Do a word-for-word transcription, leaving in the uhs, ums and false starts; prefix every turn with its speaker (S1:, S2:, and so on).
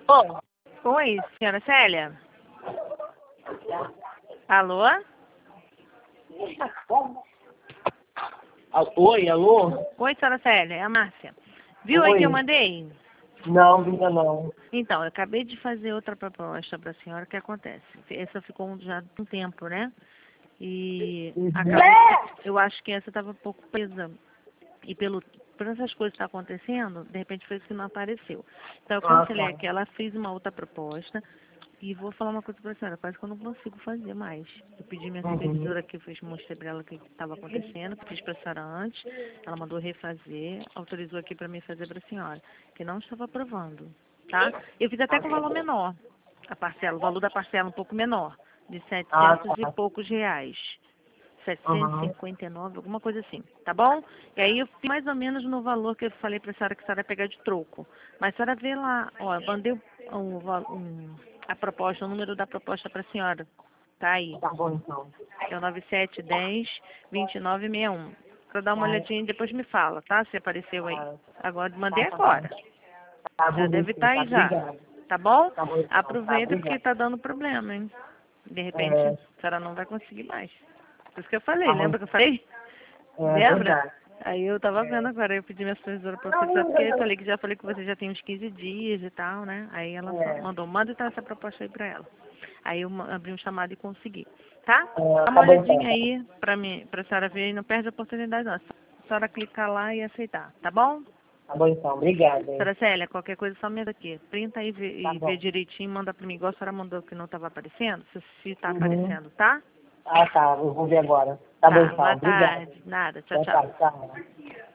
S1: Ô,
S2: Oi, senhora Célia? Alô?
S1: ah, oi, alô?
S2: Oi, senhora Célia, é a Márcia. Viu aí
S1: Oi.
S2: que eu mandei?
S1: Não, ainda não.
S2: Então, eu acabei de fazer outra proposta para a senhora. O que acontece? Essa ficou já um tempo, né? E
S1: Uhum.
S2: acabou, eu acho que essa estava um pouco presa. E pelo, por essas coisas que estão acontecendo, de repente foi isso que não apareceu. Então, eu
S1: Ah,
S2: cancelei
S1: tá.
S2: aquela, fiz uma outra proposta. E vou falar uma coisa para a senhora, parece que eu não consigo fazer mais. Eu pedi minha
S1: Uhum.
S2: supervisora que fez, mostrei para ela o que estava acontecendo, fiz para a senhora antes, ela mandou refazer, autorizou aqui para mim fazer para a senhora, que não estava aprovando, tá? Eu fiz até com valor menor, a parcela, o valor da parcela um pouco menor, de
S1: Ah,
S2: setecentos e
S1: tá.
S2: poucos reais. setecentos e
S1: Uhum.
S2: cinquenta e nove, alguma coisa assim, tá bom? E aí eu fiz mais ou menos no valor que eu falei para a senhora que a senhora ia pegar de troco. Mas a senhora vê lá, ó, eu mandei um, val- um, a proposta, o número da proposta para a senhora. Tá aí.
S1: Tá bom, então.
S2: É o nove sete um zero, dois nove seis um. Para dar uma olhadinha e depois me fala, tá? Se apareceu aí.
S1: Tá,
S2: Agora, mandei
S1: tá, tá bom.
S2: agora.
S1: Tá
S2: Já
S1: bom,
S2: deve estar
S1: tá,
S2: aí já.
S1: obrigado.
S2: Tá bom?
S1: Tá bom, então. Tá,
S2: Aproveita porque
S1: obrigado.
S2: tá dando problema, hein? De repente,
S1: É,
S2: a senhora não vai conseguir mais. Por isso que eu
S1: tá
S2: falei,
S1: bom.
S2: lembra que eu falei?
S1: É
S2: Lembra?
S1: verdade.
S2: Aí eu tava vendo
S1: É.
S2: agora, eu pedi minha supervisora pra autorizar, porque eu falei que já falei que você já tem uns quinze dias e tal, né? Aí ela só
S1: É.
S2: mandou, manda então essa proposta aí pra ela. Aí eu ma- abri um chamado e consegui, tá?
S1: É,
S2: Dá
S1: tá
S2: uma
S1: bom, então.
S2: olhadinha aí pra mim, pra senhora ver e não perde a oportunidade não. Só a senhora clicar lá e aceitar, tá bom?
S1: Tá bom, então. Obrigado, hein.
S2: Senhora Célia, qualquer coisa só manda aqui. Printa aí e vê,
S1: Tá
S2: e vê
S1: bom.
S2: direitinho, manda pra mim, igual a senhora mandou que não tava aparecendo, se, se tá
S1: Uhum.
S2: aparecendo, tá?
S1: Ah, tá. Eu vou ver agora. Tá bom,
S2: Tá,
S1: então.
S2: boa
S1: Obrigado.
S2: tarde. Nada, tchau,
S1: Boa
S2: tchau.
S1: tarde. Tchau.